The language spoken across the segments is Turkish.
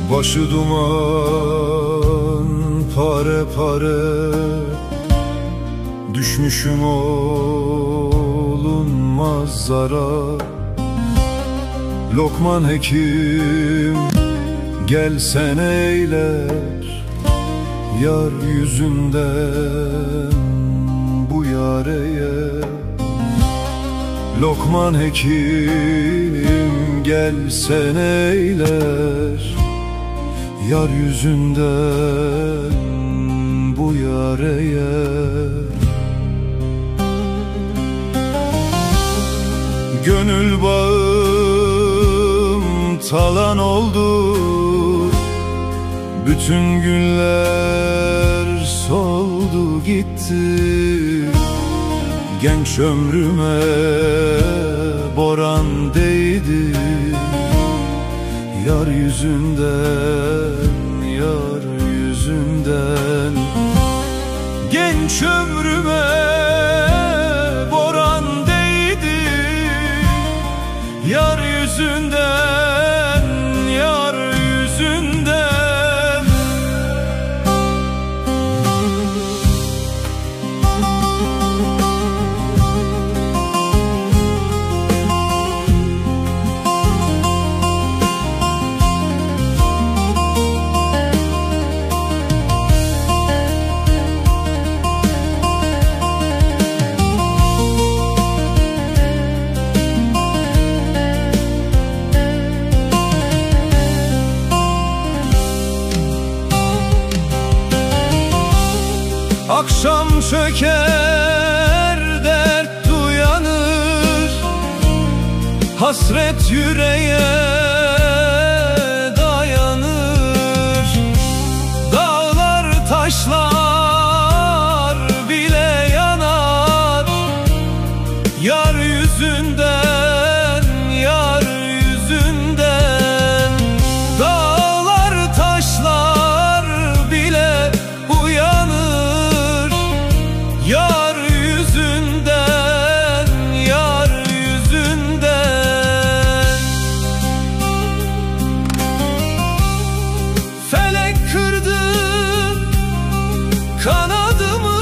Başı duman, pare pare, düşmüşüm olunmaz zara. Lokman hekim gelsen eyler, yar yüzünden bu yareye. Lokman hekim gelsen eyler, yar yüzünden bu yareye. Gönül bağım talan oldu, bütün günler soldu gitti. Genç ömrüme boran değdi, yar yüzünden, yar yüzünden. Genç ömrüme boran değdi, yar yüzünden, yar yüzünden. Akşam çöker, dert uyanır, hasret yüreğe dayanır. Dağlar taşlar bile yanar, yar yüzünden, yar yüzünden. Dağlar taşlar bile uyanır, yar yüzünden, yar yüzünden. Felek kırdı kanadımı,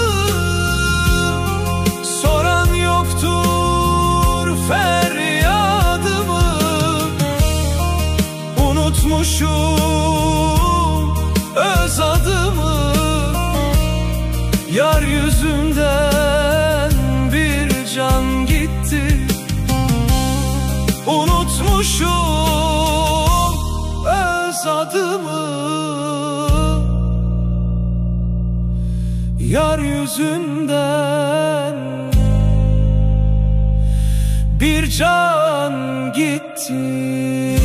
soran yoktur feryadımı. Unutmuşum öz adımı, yar yüzünden bir can gitti. Unutmuşum öz adımı, yar yüzünden bir can gitti.